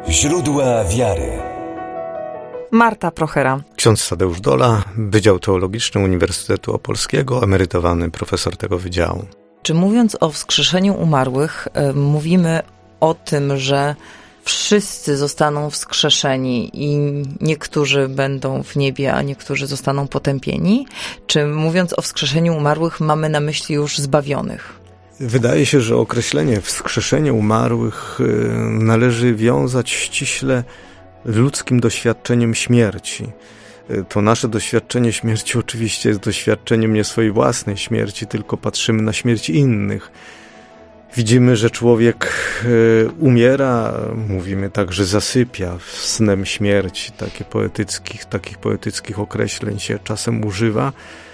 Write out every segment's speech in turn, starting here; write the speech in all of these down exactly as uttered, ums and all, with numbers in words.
Źródła wiary. Marta Prochera. Ksiądz Tadeusz Dola, Wydział Teologiczny Uniwersytetu Opolskiego, emerytowany profesor tego wydziału. Czy mówiąc o wskrzeszeniu umarłych, y, mówimy o tym, że wszyscy zostaną wskrzeszeni i niektórzy będą w niebie, a niektórzy zostaną potępieni? Czy mówiąc o wskrzeszeniu umarłych mamy na myśli już zbawionych? Wydaje się, że określenie wskrzeszenie umarłych należy wiązać ściśle ludzkim doświadczeniem śmierci. To nasze doświadczenie śmierci oczywiście jest doświadczeniem nie swojej własnej śmierci, tylko patrzymy na śmierć innych. Widzimy, że człowiek umiera, mówimy tak, że zasypia snem śmierci. Takie poetyckich, takich poetyckich określeń się czasem używa.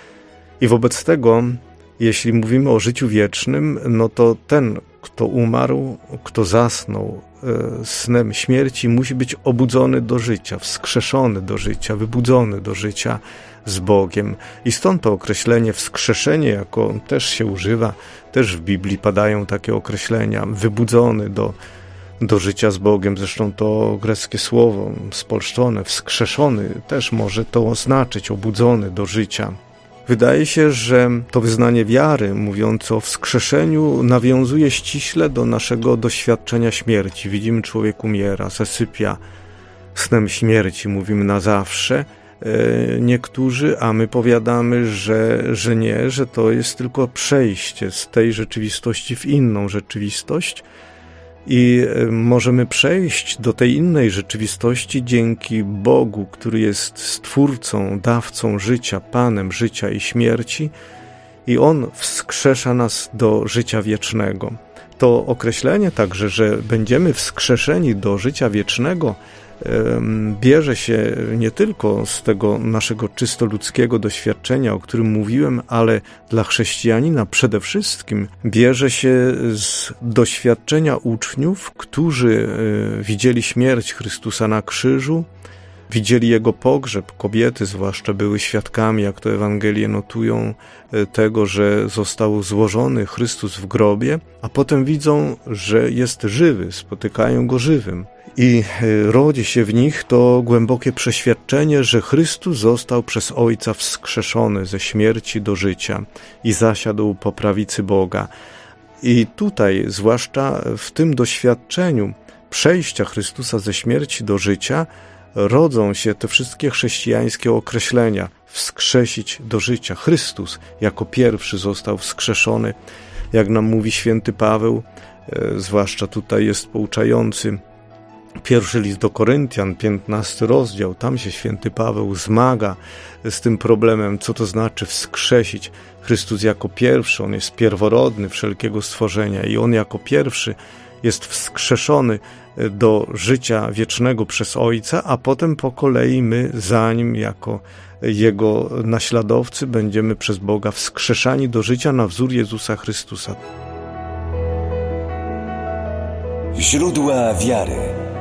I wobec tego, jeśli mówimy o życiu wiecznym, no to ten, kto umarł, kto zasnął snem śmierci, musi być obudzony do życia, wskrzeszony do życia, wybudzony do życia z Bogiem. I stąd to określenie wskrzeszenie, jako też się używa, też w Biblii padają takie określenia, wybudzony do, do życia z Bogiem. Zresztą to greckie słowo spolszczone, wskrzeszony, też może to oznaczyć, obudzony do życia. Wydaje się, że to wyznanie wiary, mówiące o wskrzeszeniu, nawiązuje ściśle do naszego doświadczenia śmierci. Widzimy, człowiek umiera, zasypia snem śmierci, mówimy na zawsze. Niektórzy, a my powiadamy, że, że nie, że to jest tylko przejście z tej rzeczywistości w inną rzeczywistość i możemy przejść do tej innej rzeczywistości dzięki Bogu, który jest Stwórcą, dawcą życia, Panem życia i śmierci, i On wskrzesza nas do życia wiecznego. To określenie także, że będziemy wskrzeszeni do życia wiecznego, bierze się nie tylko z tego naszego czysto ludzkiego doświadczenia, o którym mówiłem, ale dla chrześcijanina przede wszystkim bierze się z doświadczenia uczniów, którzy widzieli śmierć Chrystusa na krzyżu, widzieli Jego pogrzeb. Kobiety zwłaszcza były świadkami, jak to Ewangelie notują, tego, że został złożony Chrystus w grobie, a potem widzą, że jest żywy, spotykają Go żywym. I rodzi się w nich to głębokie przeświadczenie, że Chrystus został przez Ojca wskrzeszony ze śmierci do życia i zasiadł po prawicy Boga. I tutaj, zwłaszcza w tym doświadczeniu przejścia Chrystusa ze śmierci do życia, rodzą się te wszystkie chrześcijańskie określenia. Wskrzesić do życia. Chrystus jako pierwszy został wskrzeszony. Jak nam mówi święty Paweł, zwłaszcza tutaj jest pouczający pierwszy list do Koryntian, piętnasty rozdział, tam się święty Paweł zmaga z tym problemem, co to znaczy wskrzesić. Chrystus jako pierwszy, On jest pierworodny wszelkiego stworzenia i On jako pierwszy jest wskrzeszony do życia wiecznego przez Ojca, a potem po kolei my za Nim jako Jego naśladowcy będziemy przez Boga wskrzeszani do życia na wzór Jezusa Chrystusa. Źródła wiary.